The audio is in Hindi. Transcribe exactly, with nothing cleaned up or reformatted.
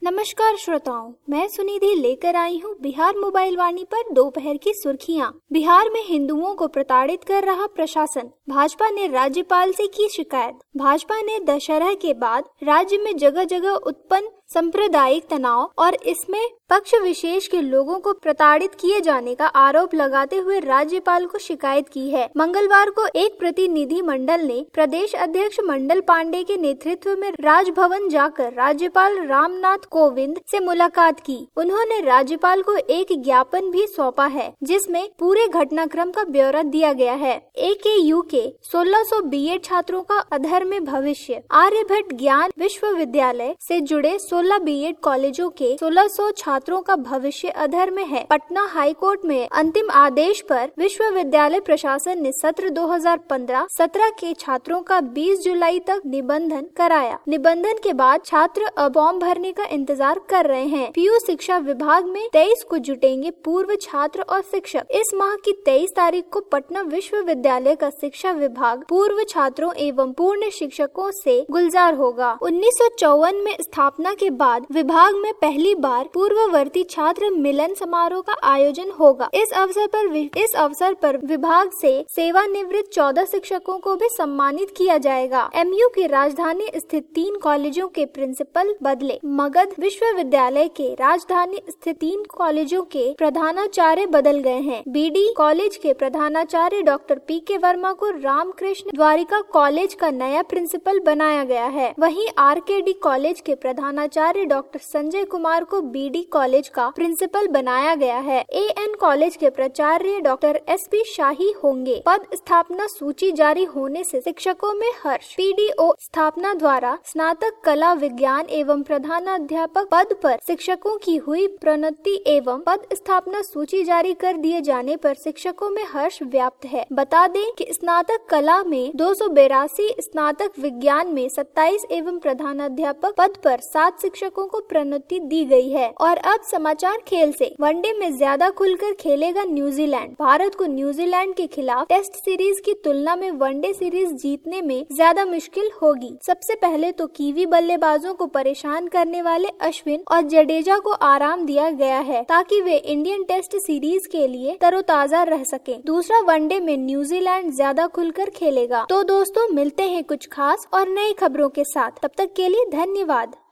नमस्कार श्रोताओं, मैं सुनिधि लेकर आई हूँ बिहार मोबाइल वाणी पर दोपहर की सुर्खियाँ। बिहार में हिंदुओं को प्रताड़ित कर रहा प्रशासन, भाजपा ने राज्यपाल से की शिकायत। भाजपा ने दशहरा के बाद राज्य में जगह जगह उत्पन्न सांप्रदायिक तनाव और इसमें पक्ष विशेष के लोगों को प्रताड़ित किए जाने का आरोप लगाते हुए राज्यपाल को शिकायत की है। मंगलवार को एक प्रतिनिधि मंडल ने प्रदेश अध्यक्ष मंडल पांडे के नेतृत्व में राजभवन जाकर राज्यपाल रामनाथ कोविंद से मुलाकात की। उन्होंने राज्यपाल को एक ज्ञापन भी सौंपा है, जिसमें पूरे घटनाक्रम का ब्यौरा दिया गया है। ए के यू के सोलह सौ बी एड छात्रों का अधर में भविष्य। आर्यभट्ट ज्ञान विश्वविद्यालय से जुड़े सोलह बी एड कॉलेजों के सोलह सौ छात्रों का भविष्य अधर में है। पटना हाई कोर्ट में अंतिम आदेश पर विश्वविद्यालय प्रशासन ने सत्र दो हज़ार पंद्रह सत्रह के छात्रों का बीस जुलाई तक निबंधन कराया। निबंधन के बाद छात्र अब फॉर्म भरने का इंतजार कर रहे हैं। पीयू शिक्षा विभाग में तेईस को जुटेंगे पूर्व छात्र और शिक्षक। इस माह की तेईस तारीख को पटना विश्वविद्यालय का शिक्षा विभाग पूर्व छात्रों एवं पूर्ण शिक्षकों से गुलजार होगा। उन्नीस सौ चौवन में स्थापना के बाद विभाग में पहली बार पूर्ववर्ती छात्र मिलन समारोह का आयोजन होगा। इस अवसर पर इस अवसर पर विभाग से सेवानिवृत्त चौदह शिक्षकों को भी सम्मानित किया जाएगा। एम यू की राजधानी स्थित तीन कॉलेजों के प्रिंसिपल बदले। मगध विश्वविद्यालय के राजधानी स्थित तीन कॉलेजों के प्रधानाचार्य बदल गए हैं। बी डी कॉलेज के प्रधानाचार्य डॉक्टर पी के वर्मा को रामकृष्ण द्वारिका कॉलेज का नया प्रिंसिपल बनाया गया है। वहीं आर के डी कॉलेज के प्रधानाचार्य डॉक्टर संजय कुमार को बी डी कॉलेज का प्रिंसिपल बनाया गया है। ए एन कॉलेज के प्राचार्य डॉक्टर एस पी शाही होंगे। पद स्थापना सूची जारी होने से शिक्षकों में हर्ष। पी डी ओ स्थापना द्वारा स्नातक कला विज्ञान एवं प्रधानाध्यापक पद पर शिक्षकों की हुई प्रोन्नति एवं पद स्थापना सूची जारी कर दिए जाने पर शिक्षकों में हर्ष व्याप्त है। बता दें कि स्नातक कला में दो सौ बेरासी, स्नातक विज्ञान में सत्ताईस एवं प्रधानाध्यापक पद पर सात शिक्षकों को प्रोन्नति दी गई है। और अब समाचार खेल से। वनडे में ज्यादा खुलकर खेलेगा न्यूजीलैंड। भारत को न्यूजीलैंड के खिलाफ टेस्ट सीरीज की तुलना में वनडे सीरीज जीतने में ज्यादा मुश्किल होगी। सबसे पहले तो कीवी बल्लेबाजों को परेशान करने वाले अश्विन और जडेजा को आराम दिया गया है, ताकि वे इंडियन टेस्ट सीरीज के लिए तरोताजा रह सके। दूसरा, वनडे में न्यूजीलैंड ज्यादा खुलकर खेलेगा। तो दोस्तों, मिलते हैं कुछ खास और नई खबरों के साथ। तब तक के लिए धन्यवाद।